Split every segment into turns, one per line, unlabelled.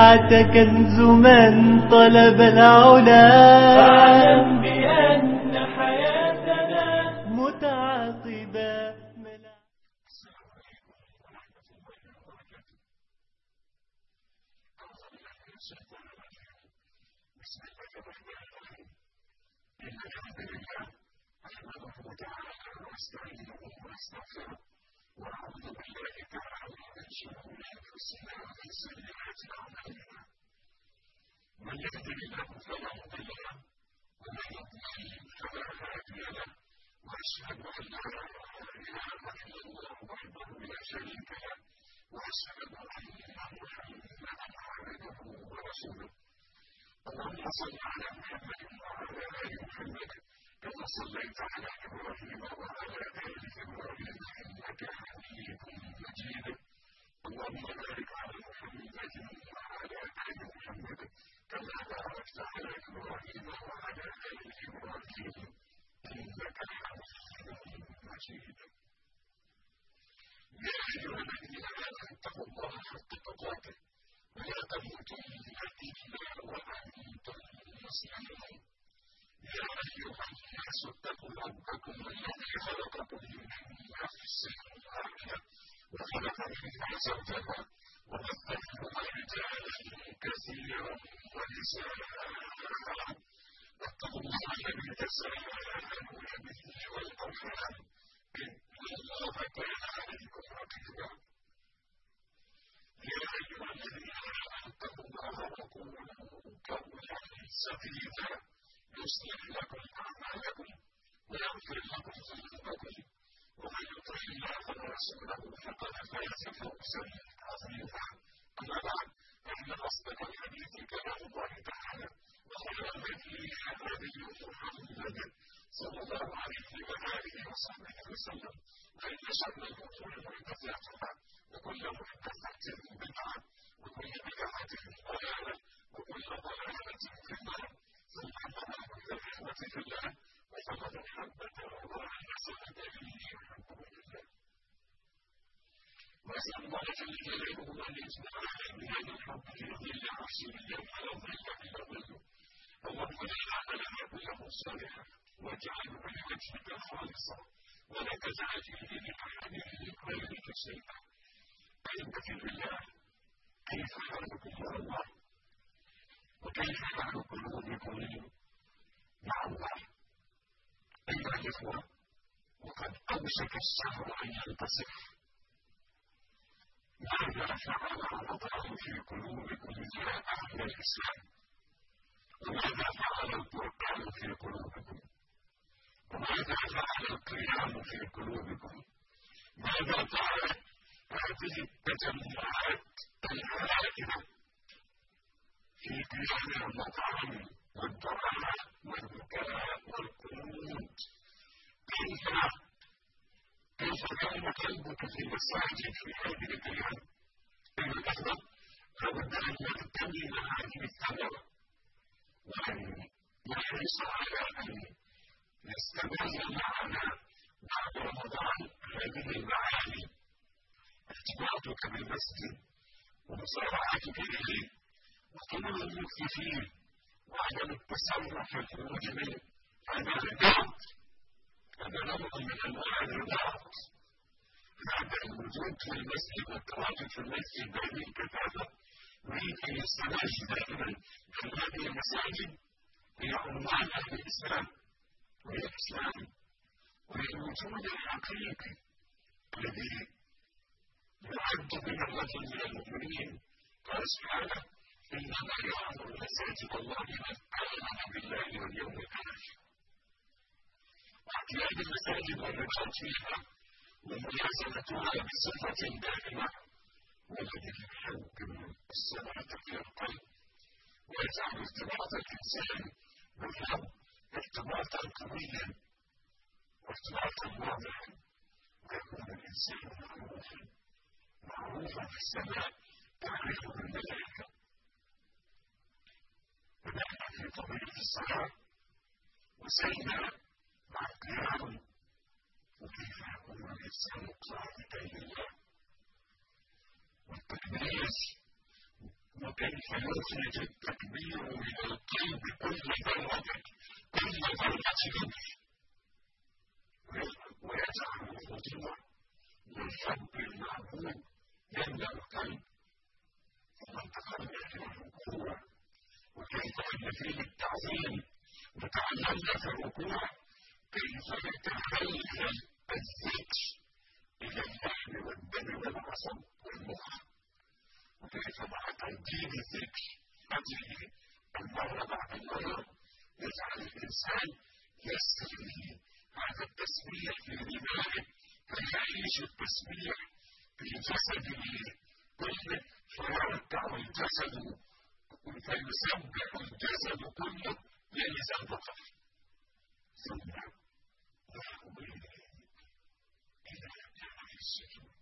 كنز من طلب العلا،
فاعلم بأن حياتنا
متعاقبة
بسم الله الرحمن الرحيم. إن الحمد لله نحمده تعالى ونستعينه ونستغفره ونعوذ بالله تعالى من شرور أنفسنا ومن سيئات أعمالنا. من يهده الله فلا مضل له ومن يضلل فلا هادي له، وأشهد أن لا إله إلا الله وحده لا شريك له، وأشهد أن محمدا عبده ورسوله. اللهم صل على محمد وعلى آل محمد كما صليت على إبراهيم وعلى آل إبراهيم إنك حميد مجيد. اللهم بارك على محمد وعلى آل محمد كما باركت على إبراهيم وعلى آل إبراهيم إنك حميد مجيد. يا أيها الذين آمنوا اتقوا الله حق تقاته ولا تموتن إلا وأنتم مسلمون. يا أيها الناس اتقوا ربكم الذي خلقكم من نفس واحدة وخلق منها زوجها وبث منهما رجالا كثيرا ونساء. واتقوا الله الذي تساءلون به والأرحام إن الله كان عليكم رقيبا. يا أيها الذين آمنوا اتقوا الله وقولوا قولا سديدا يصلح لكم أعمالكم ويغفر لكم ذنوبكم، ومن يطع الله ورسوله فقد فاز فوزا عظيما. أما بعد، فإن أصدق الحديث كلام الله تعالى، وخير الهدي هدي محمد صلى الله عليه وآله وصحبه وسلم، وإن شر الأمور محدثاتها وكل محدثة بدعة وكل بدعة ضلالة وكل ضلالة في النار. ثم أما بعد، فإخوتي في الله وفقد محبة الله سعدني يحبكم الله. وأسأل الله جل جلاله أن يجمعنا بهذا الحب في ظل عرشه اليوم لا ظل إلا ظله. اللهم اجعل عملنا كله صالحا واجعله لوجهك خالصا ولا تجعل فيه لأحد غيرك شيئا. أحبتي بالله، كيف حالكم مع الله؟ وكيف حال قلوبكم مع الله؟ أيها الإخوة، وقد أوشك الشهر أن ينتصف. ماذا فعل رمضان في قلوبكم يا أهل الإسلام؟ وماذا فعل القرآن في قلوبكم؟ وماذا فعل القيام في قلوبكم؟ ماذا فعلت هذه التجمعات الهائلة في قيام رمضان والدعاء والبكاء والقنوت؟ كيف نام قلبك في المساجد في هذه الأيام؟ أيها الأخوة، لابد أن نغتنم هذه الثمرة وأن نحرص على أن يستمر معنا بعد رمضان هذه المعاني: ارتباطك بالمسجد ومسارعتك إليه وطلب المكث فيه وعدم التسرع في الخروج منه. هذا رباط، هذا نوع من أنواع الرباط. هذا الوجود في المسجد والتواجد في المسجد بهذه الكثافة يريد أن يستمر دائما في هذه المساجد هي عنوان أهل الإسلام وهي الإسلام وهي الوجود الحقيقي الذي يعد به الرجل من المؤمنين. قال سبحانه: إنما يعمر مساجد الله من آمن بالله واليوم الآخر. واعتياد المساجد والرباط فيها وملازمتها بصفة دائمة والذي يحكم الصلاة في القلب ويجعل ارتباط الإنسان بالرب ارتباطا قويا وارتباطا واضحا، ويكون الإنسان معروفا في السماء تعرفه الملائكة. بدأنا في طبيعة الصلاة وسينا مع القيام، وكيف يكون الإنسان قائدا لله والتكبير وكيف يخرج التكبير من القلب كل ذرة ويجعل الخضوع للحب المعبود يملأ القلب. ثم انتقلنا إلى الركوع وكيف أن فيه التعظيم، وتعلمنا في الركوع كيف يتخلل الذكر إلى اللحم والدم والعصب والمخ، وكيف مع ترديد الذكر أجله المرة بعد المرة يجعل الإنسان يسري هذا التسبيح في دماغه فيعيش التسبيح في جسده كله، فيركع الجسد فيسبح الجسد كله للسان فقط، ثم يحوي إلى السجود.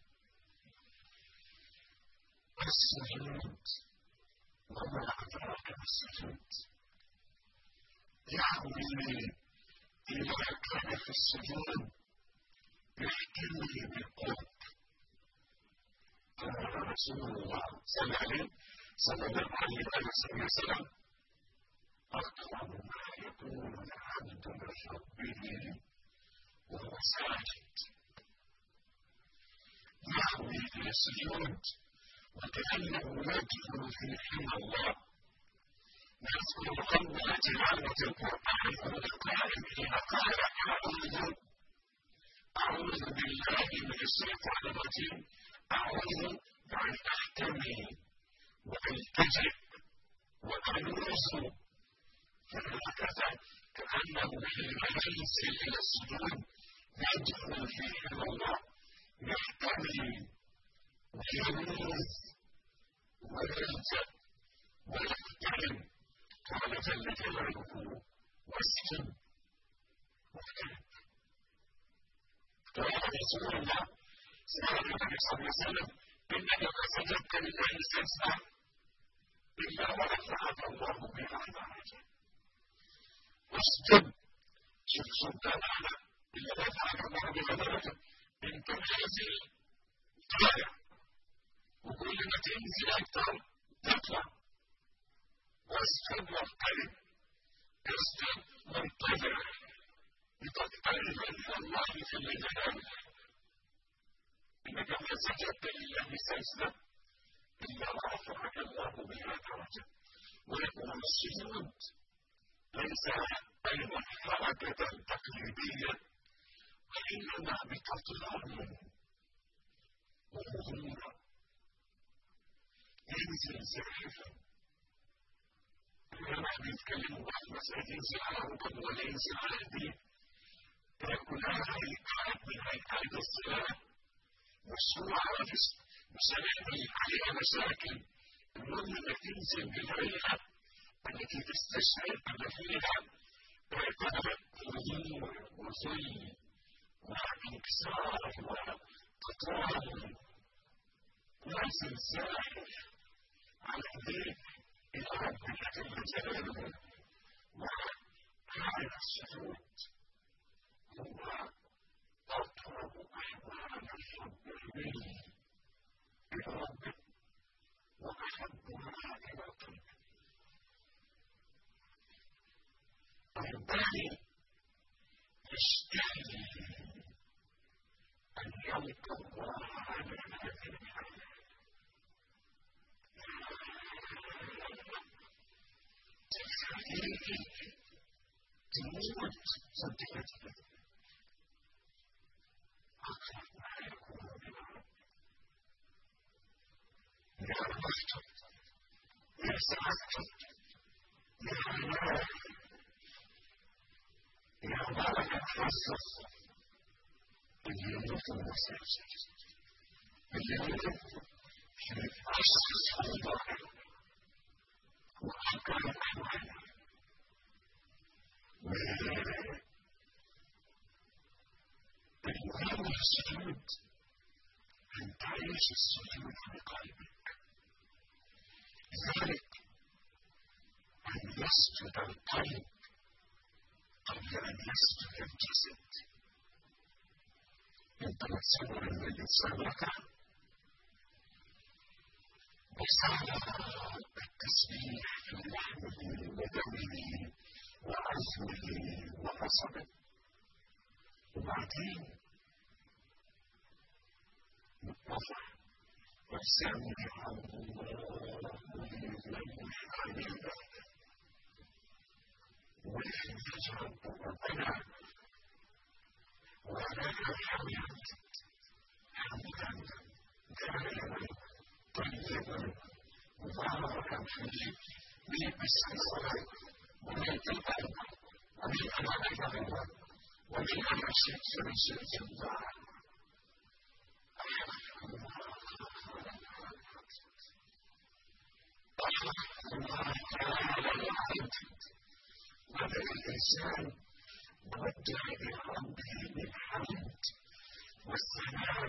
السجود وما أدراك ما السجود؟ يحوي إلى كان في السجود يحكمني بالقرب. قال رسول الله صلى الله عليه وسلم: أقرب ما يكون العبد من ربه وهو ساجد. يحوي إلى السجود وكأنه يدخل في حمى الله. يذكر أول تلاوة القرآن هو القائل حين قال: أعوذ بالله من الشيطان الرجيم، أعوذ بأن أحتمي وألتجئ وألوذ. فهكذا كأنه حين ينزل إلى السجود يدخل في حمى الله، يحتمي ويلوذ ويلجأ ويحترم. قال جل جلاله: واسجد واقترب. قال رسول الله صلى الله عليه وسلم: إنك ما سجدت لله سجدة إلا ورفعك الله بها درجة. اسجد، شوف سلطان إلا ورفعك الله بها درجة. أنت نازل طالع، وكل ما تنزل أكثر تطلع. واسجد واقترب، اسجد وانتظر لتقترب من الله جل جلاله. إنك ما سجدت لله سجدة إلا ورفعك الله بها درجة. ويكون السجود ليس أيضا حركة تقليدية، وإنما بتطلع وظهورا، ينزل زاحفا. العلماء بيتكلموا عن مسألة ينزل على ركب ولا ينزل على البيت، كلها هيئات من هيئات الصلاة، مش هو عارف مش هنعمل عليها مشاكل. المهم انك تنزل بالهيئة التي تستشعر ان فيها قدر خضوع وذل وانكسار وتطاول، نازل زاحف على ايديك إلى ربك جل جلاله. وهذا السجود هو أقرب أحوال الحب إلى ربك وأحبها إلى قلبك. الباقي يشتهي أن يلقى الله على هذه الحياة. تموت صدقتك أقرب ما يكون من ربك. يا رفضت، يا سعدت، يا عناء، يا بارك الخصص. اليوم المساجد، اليوم في أصل الصلاة وأقرب أحواله. المهم السجود أن تعيش السجود بقلبك. لذلك أن يسجد القلب قبل أن يسجد الجسد. أنت متصور أن الإنسان ركع وصار التسبيح في لحمه ودمه وعزمه وعصبه. وبعدين نتضح وسمع الله لمن حمده واحمد ربنا ولك الحمد حمدا دائما طيبا مباركا فيه ملء السماوات وملء الارض وملء ما بينهما وملء ما شئت من شئت الله. الله تعالى العبد وبدأ الإنسان مودع لربه بالحمد والثناء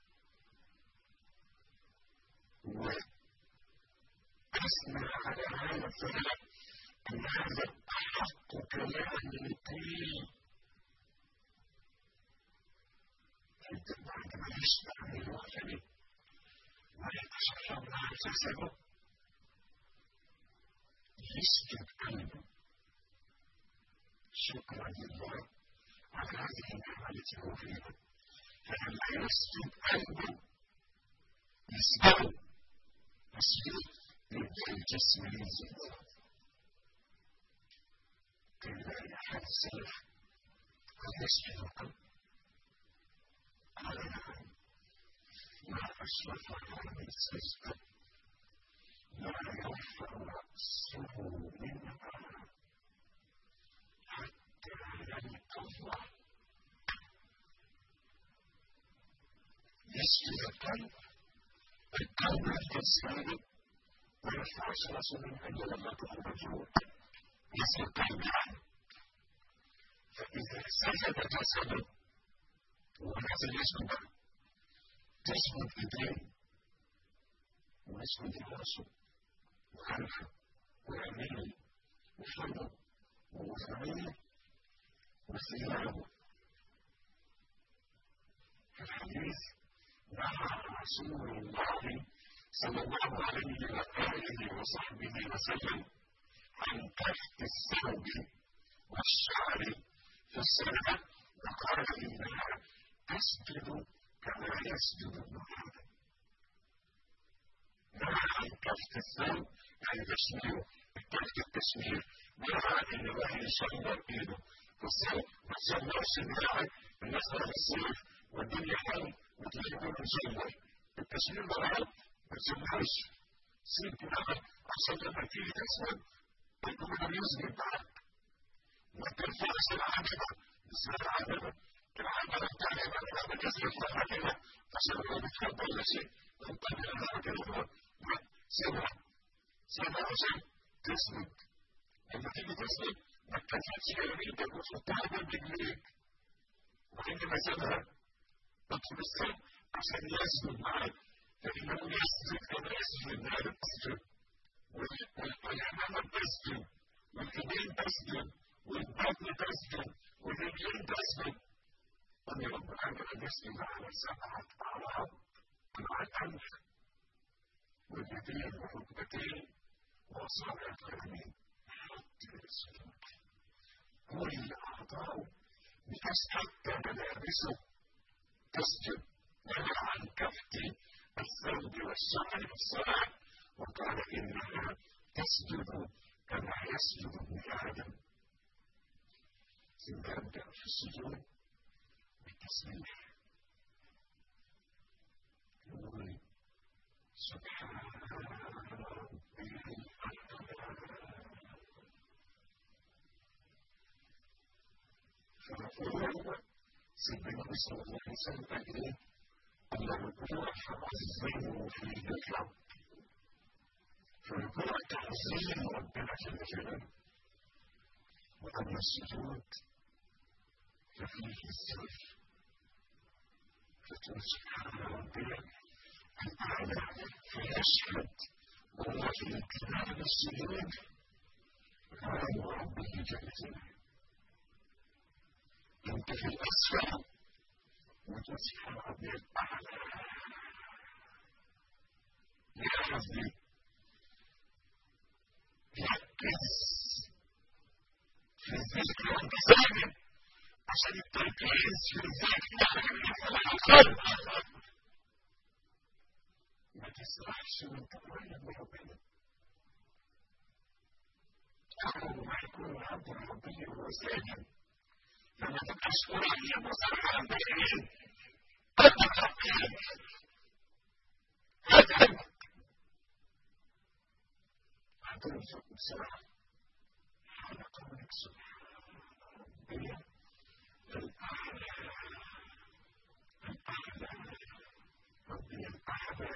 وأثنى على هذا الثناء أن هذا أحق كلام قيل. بعد ما يشبع من وحده ويتشكر الله جسده يسجد قلبه شكرا لله على هذه النعمة التي هو فيها. فلما يسجد قلبه يسجد يبدأ الجسم ينزل. قيل لأحد السلف قد يسجد القلب؟ قال نعم. ما أشرف من السجد لا يرفع رأسه منها حتى يلقى الله. يسجد القلب الإنسان ما يرفعش رأسه منها إلا لما تخرج يسجد القلب عنه. فإذا سجد جسده ونزل يسجد تسجد إيديه ويسجد رأسه وأنفه وعينيه وفمه وأذنيه وثيابه. في الحديث نهى رسول الله صلى الله عليه وآله وصحبه وسلم عن كشف الثوب والشعر في الصلاة وقال إنها تسجد كما يسجد ابن آدم. نهى عن كشف الثوب يعني تشميره الكشف التشمير. نهى إن الواحد يشمر إيده في الصوت ما تصورش دراعي الناس راح الصيف والدنيا حر وتلاقيه مشمر. التشمير ده غلط ما تسمعوش سيب دماغك عشان لما تيجي تسود تقوم ده يسجد معاك. ما ترفعش العجلة اسمها العجلة. العجلة بتاعتها بقى بتسلك لها كده عشان لو بتحب ولا شيء انت بتعملها كده لا سيبها عشان تسند. لما تيجي تسند ما تكفتش يمينك وتحطها بين رجليك وعندما سابها تدخل السن عشان يسجد معاك. فإنه يسجد كما يسجد هذا التسجد والأمام تسجد والإيدين تسجد والبطن تسجد والرجلين تسجد. أن رب العالمين يسجد على 7 أعراض مع الأنف واليدين والركبتين وأصابع القدمين حتى السجود. كل أعضاءه حتى ملابسه تسجد. نهى عن كفت الثوب والشعر في الصلاة وقال إنها تسجد كما يسجد ابن آدم. ثم يبدأ في السجود بالتسبيح يقول سبحان ربي فيقول سيدنا صلى الله عليه وسلم أجري أنه يعظم فيه الرب. فيقول تعظيم ربنا جل جلاله. وأما السجود ففيه السر فتقول سبحان ربنا الأعلى فيشهد وهو في امتنان السجود غير ربه جل جلاله. أنت في الأسفل وتقول سبحان ربي الأعلى. لاحظ دي، ركز في الذكر وانت ساجد، عشان التركيز في الذكر يحصل على القلب. ما تسرحش وانت قريب من ربنا. أول ما يكون العبد الرباني وهو ساجد، لما تبقاش قريب وسرحان بعيد، أتركز هتهمك، هتنفق بسرعة على قولك سبحان ربي الأعلى، الأعلى، ربي الأعلى.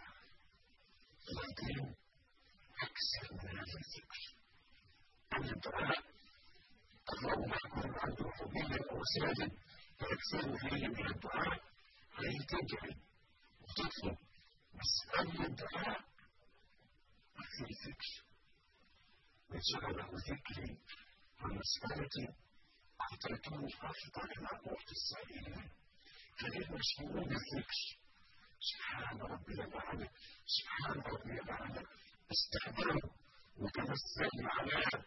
لكن أكثر من هذا الذكر أن الدعاء اللهم أكون عبد ربي وهو ساجد، فأكثر فيه من الدعاء هي تدعي وتطلب، بس قبل الدعاء أكثر الذكر. وجعله ذكري ومسألتي أعطيته أفضل ما أعطي السائلين. فإن مشهور بالذكر سبحان ربي الأعلى، سبحان ربي الأعلى، استحضره وتمثل معاه.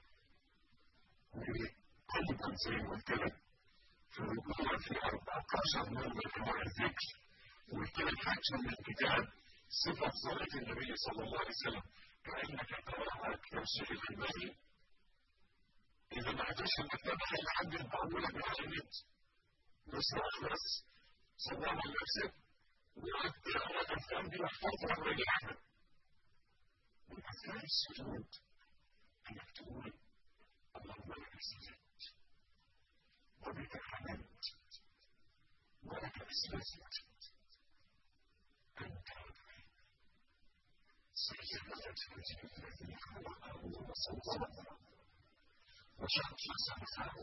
وأيضا زي ما قلت لك في الركوع في 14 نوع من أنواع الذكر، وقلت لك حاجة من الكتاب صفة صلاة النبي صلى الله عليه وسلم كأنك تراها كنفسه الإلماني. إذا ما عدتش المكتبة اللي عندي البعولة بها النت واسمع بس صلى على نفسك وقعدت أقرأ الأفلام دي واحفظها وراجعها. من أثناء السجود أنك تقول اللهم لك سجدت وبك آمنت ولك أسلمت أنت سيدت وجه الذي خلقه وصوره وشق سمعه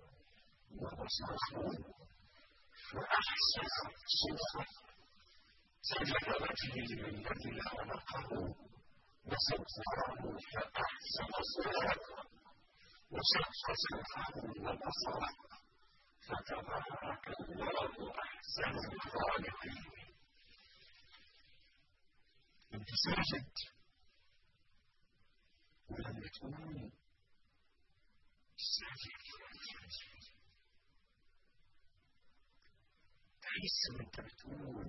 وبصره فأحسن صوته، سجد وجهه للذي خلقه وصوره فأحسن صوته وشق سمعه وبصره فتبارك الله أحسن الخالقين. أنت ساجد ولما تكون ساجد تحس وأنت بتقول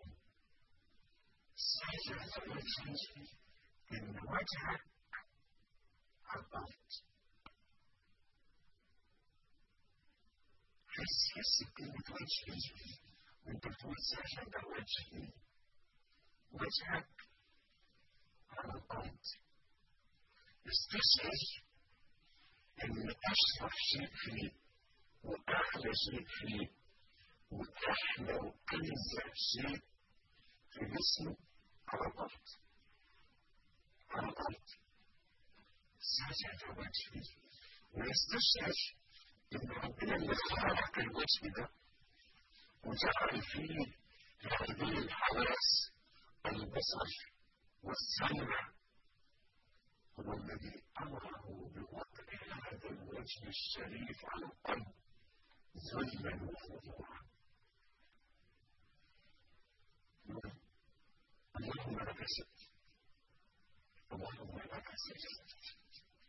ساجد وجهي إن وجهك على الأرض. حس بكلمة وجهي وأنت بتقول ساجد وجهي، وجهك على الأرض. استشعر إن أشرف شيء فيه وأعلى شيء فيه وأحلى وأنزه شيء في جسمه على الأرض. على الأرض ساجد وجهي، ويستشعر إن ربنا اللي خلق الوجه ده وجعل فيه هذه الحواس البصر والسمع هو الذي أمره بوضع هذا الوجه الشريف على القلب ذلا وخضوعا. اللهم لك سجدت، اللهم لك سجدت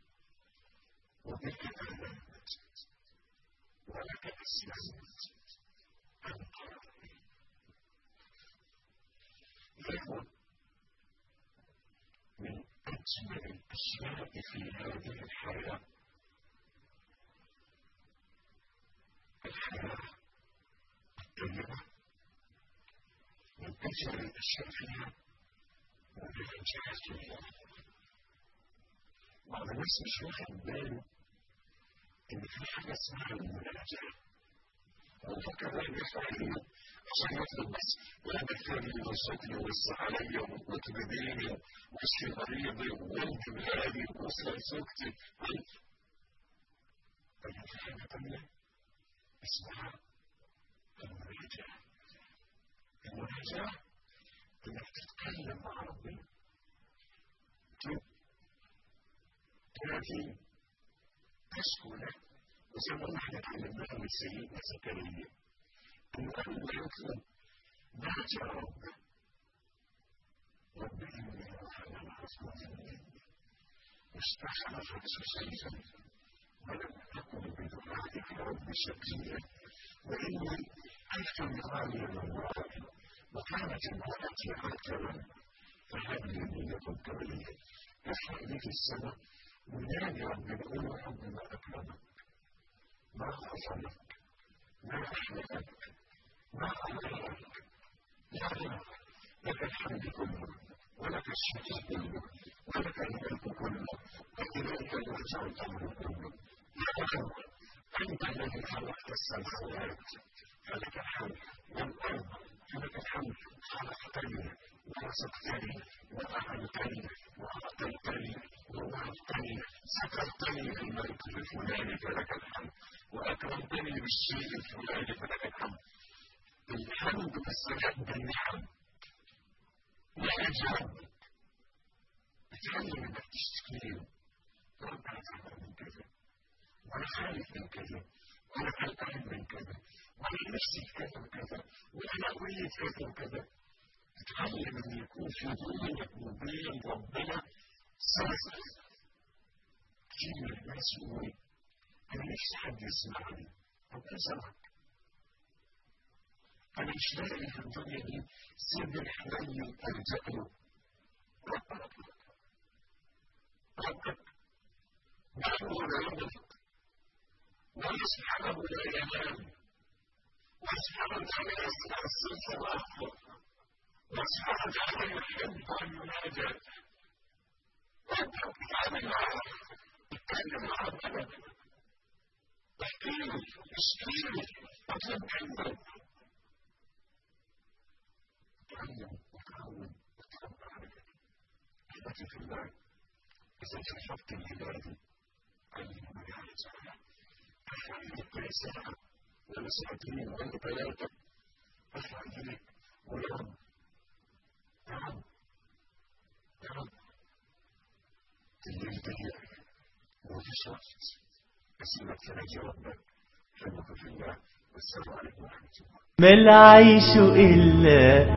وبك آمنت ولك أسلمت أنت ربي. يكون من أجمل الأشياء في هذه الحياة الحياة الطيبة، من أجمل الأشياء فيها والانجاز لله. بعض الناس مش واخد باله إن في حاجة اسمها المناجاة، وفكر بقى بيرفع ايده عشان يطلب بس ويغفر لي ويرزقني ويوسع عليا ويطلب ديني ويشفي مريضي وينجي ولادي ويوصل زوجتي. طيب في حاجة تانية اسمها المناجاة. المناجاة إنك تتكلم مع ربنا، تنادي، تشكو له. وزي ما احنا اتعلمناها من سيدنا زكريا انه قبل ما يطلب ناجى ربه، رب اني فإن الحسن ذنبي واستحسن الرأس سيفا ولم أكن بدعائك رب شقيا وإني ألف غالي الله وكانت امرأتي عاقلا فهب لي من لدنك وليا ارفع لي في السماء ونادي رب الأولى حب ما أكرمك ما خصمك ما أحلفك ما أمرك يا رب لك الحمد كله ولك الشكر كله ولك الملك كله وإليك يرجع الأمر كله يا رب أنت الذي خلقت السماوات فلك الحمد والأرض فلك الحمد خلقتني ورزقتني وأعنتني وأعطيتني ووهبتني سكرتني للموقف الفلاني فلك الحمد وأكرمتني بالشيء الفلاني فلك الحمد الحمد بالصلاة بالنعم لا يجب اتعلم انك تشتكي رب انا تعبان من كذا وانا خايف من كذا وانا قلقان من كذا وانا نفسي في كذا وكذا وانا اريد كذا وكذا اتعلم ان يكون في بينك وبين ربنا صدق كتير من الناس يقول انا نفسي حد يسمعني ربنا سمعك أنا مش لاقي في الدنيا دي سيد الحنين ألجأ له ربك نحن لا يرفق ويسبحانه لا ينام ويسبحانه لا يسمع الصوت والأخبار ويسبحانه لا يحب أن ينادى ربك اتعامل معه اتكلم معه أبدا احكيله اشكيله اطلب منه تعلم وتعود وتربى على ذلك أحبتي في الله إذا شرفت العبادة علموا على تعالى أفعل لك ساعة ولا ساعتين ولا ثلاثة أفعل لك ويرب يا رب الليل ضيق ومفيش وقت أسيبك تناجي ربك حبك في الله والسلام عليكم ورحمة الله
ما العيش إلا